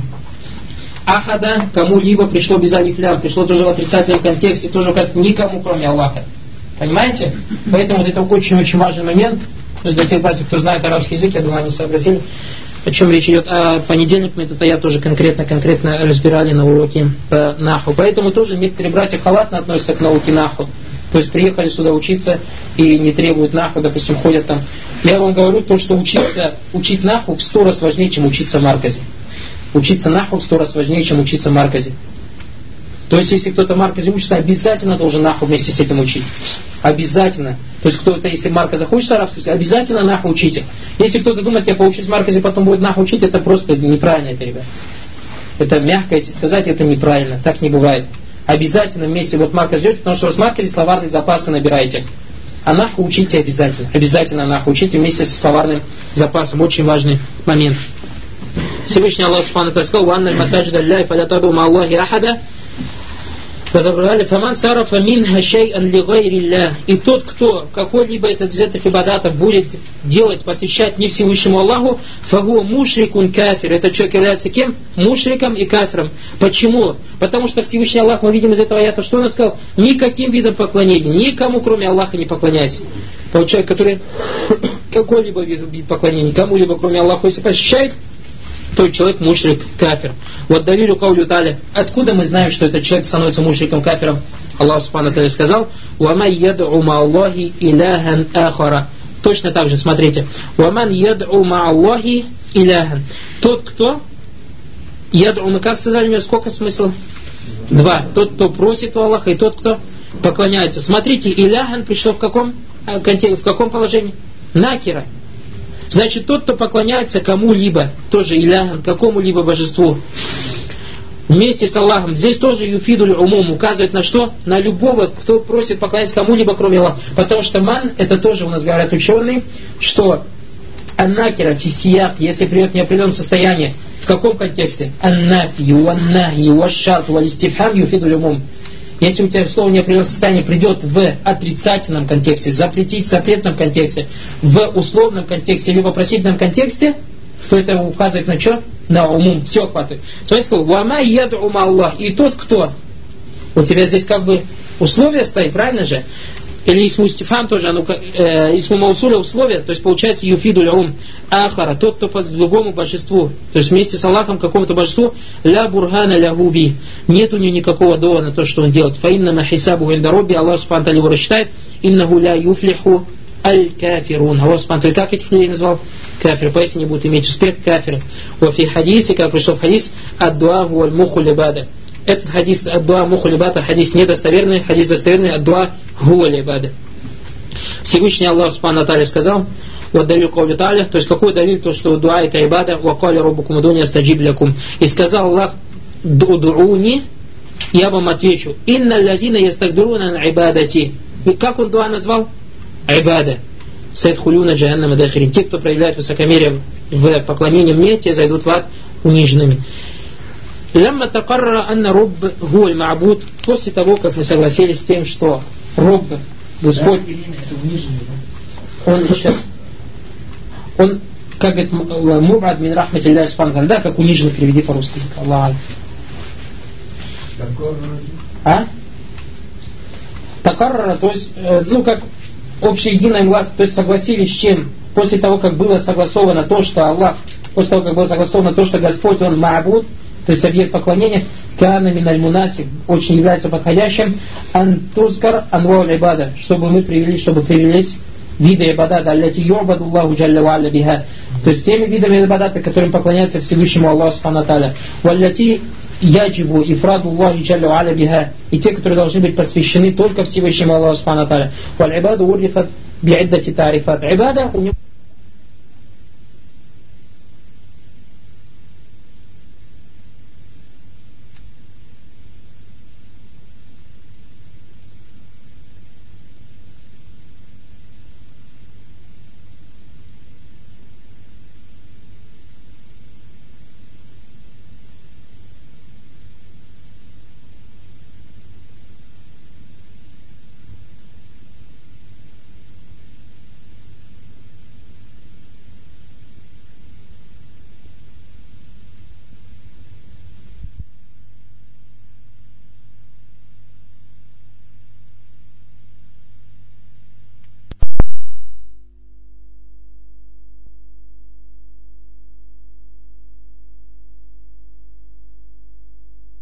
Ахада, кому-либо пришло без алиф лям, пришло тоже в отрицательном контексте, тоже указывает никому, кроме Аллаха. Понимаете? Поэтому вот это очень-очень важный момент. То есть для тех братьев, кто знает арабский язык, я думаю, они сообразили, о чем речь идет. А понедельник мы этот аят тоже конкретно-конкретно разбирали на уроке по наху. Поэтому тоже некоторые братья халатно относятся к науке наху. То есть приехали сюда учиться и не требуют наху, допустим, ходят там. Я вам говорю, то, что учиться, учить наху в сто раз важнее, чем учиться марказе. Учиться наху в сто раз важнее, чем учиться марказе. То есть, если кто-то марказе учится, обязательно должен наху вместе с этим учить. Обязательно. То есть, кто-то, если марка захочет арабский, обязательно наху учите. Если кто-то думает, я поучусь марказе, потом будет наху учить, это просто неправильно, это, ребят. Это мягко, если сказать, это неправильно. Так не бывает. Обязательно вместе вот марка ждете, потому что с марказе словарный запас вы набираете. А наху учите обязательно. Обязательно наху учите вместе со словарным запасом. Очень важный момент. Всевышний Аллах Субхану ва Тааля сказал: «Ванналь масаджида лилляхи фаля тад'у ма Аллахи ахада». Разобрали, фаман сарафа минха шей'ан ли гайрилля. И тот, кто какой-либо этот из этих ибадатов будет делать, посвящать не Всевышнему Аллаху, фагу мушрикун кафир. Этот человек является кем? Мушриком и кафиром. Почему? Потому что Всевышний Аллах, мы видим из этого аята, что он сказал? Никаким видом поклонения, никому кроме Аллаха не поклоняйся. Тот человек, который какой-либо вид поклонения, кому-либо кроме Аллаха, если посвящает, тот человек мушрик, кафир. Вот давилю каулю таля. Откуда мы знаем, что этот человек становится мушриком, кафиром? Аллах Субхану ва Тааля сказал: «Ваман яд'у ма Аллахи иляхан ахара». Точно так же, смотрите. «Ваман яд'у ма Аллахи иляхан». Тот, кто яд'у, мы как сказали, у него сколько смыслов? Два. Тот, кто просит у Аллаха, и тот, кто поклоняются. Смотрите, иляхан пришло в каком, в каком положении? Накира. Значит, тот, кто поклоняется кому-либо, тоже иляхан, какому-либо божеству, вместе с Аллахом, здесь тоже юфидуль умум указывает на что? На любого, кто просит поклоняться кому-либо, кроме Аллаха. Потому что ман, это тоже у нас говорят ученые, что аннакира, фисияк, если придет в неопределенном состоянии, в каком контексте? Аннафи, уаннахи, уашшарт, уалистифхам, юфидуль умум. Если у тебя слово неопределенное состояние придет в отрицательном контексте, запретить в запретном контексте, в условном контексте или в вопросительном контексте, то это указывает на что? На умум. Все хватает. Смотрите, сказал, «Вама яду ма Аллах». И тот, кто... У тебя здесь как бы условие стоит, правильно же? Или исму стифам тоже, оно, э, исму маусуля условие, то есть получается юфидуль ум ахара, тот, кто по другому божеству, то есть вместе с Аллахом какому-то божеству, ля бурхана ля губи, нет у него никакого дова на то, что он делает. Фаинна на хисабу индароби, Аллах субхану ва тааля его рассчитает, иннаху ля юфлиху аль-кафирун. Аллах субхану ва тааля как этих людей назвал? Кафир, поистине не будут иметь успех кафиры. Во фи хадисе, как пришел в хадис, ад-дуа гуаль муху либада. Этот хадис ад-дуа муху либада, хадис недостоверный, хадис достоверный, ад-дуа гуаль либада. Всевышний Аллах субхану ва тааля сказал, вот далил каули тааля, то есть какой далил, то что дуа это ибада, ва кали раббукум удуни астаджиб лякум. И сказал Аллах, удууни, я вам отвечу, инна лазина ястагдируна ан ибадати. И как он дуа назвал? Ибада. Сайдхулюна джаханнама дахирин. Те, кто проявляет высокомерие в поклонении мне, те зайдут в ад униженными. Лямма такарра анна руб гуаль ма'буд. После того, как мы согласились с тем, что Руб, Господь, он еще, он, как говорит, мубад мин рахмати Аллахи субхану, да, как униженный, переведи по-русски. Аллах. А? Такарра, то есть, ну, как общеединое глаз, то есть согласились с чем? После того, как было согласовано то, что Аллах, после того, как было согласовано то, что Господь, Он ма'буд, то есть объект поклонения, кана миналь мунасик, очень является подходящим, антузкар анвау ибада, чтобы мы привели, чтобы привелись виды ибадата, аллати ю'баду Аллаху джалля ва алля биха, то есть теми видами ибадата, которым поклоняется Всевышнему Аллаху субхану ва тааля, валлати яджибу ифраду Аллаху джалля ва алля биха, и те, которые должны быть посвящены только Всевышнему Аллаху субхану ва тааля. Валь ибаду урифат би'иддати тарифат. Ибада у него